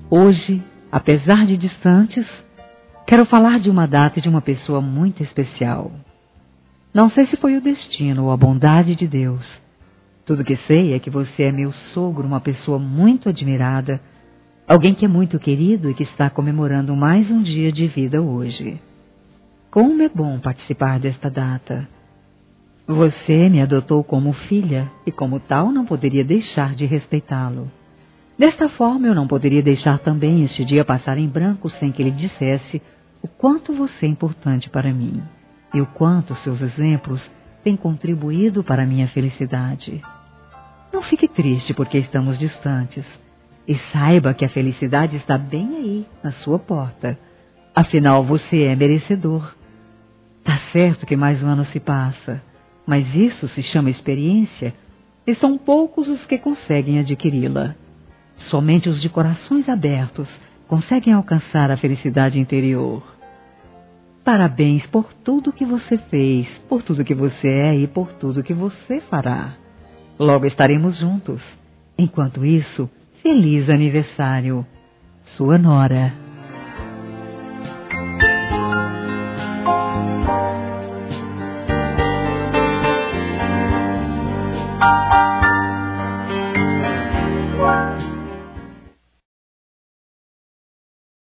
Hoje, apesar de distantes, quero falar de uma data e de uma pessoa muito especial. Não sei se foi o destino ou a bondade de Deus. Tudo que sei é que você é meu sogro, uma pessoa muito admirada, alguém que é muito querido e que está comemorando mais um dia de vida hoje. Como é bom participar desta data. Você me adotou como filha e, como tal, não poderia deixar de respeitá-lo. Desta forma, eu não poderia deixar também este dia passar em branco sem que ele dissesse o quanto você é importante para mim e o quanto seus exemplos têm contribuído para a minha felicidade. Não fique triste porque estamos distantes e saiba que a felicidade está bem aí, na sua porta. Afinal, você é merecedor. Tá certo que mais um ano se passa, mas isso se chama experiência e são poucos os que conseguem adquiri-la. Somente os de corações abertos conseguem alcançar a felicidade interior. Parabéns por tudo que você fez, por tudo que você é e por tudo que você fará. Logo estaremos juntos. Enquanto isso, feliz aniversário. Sua Nora.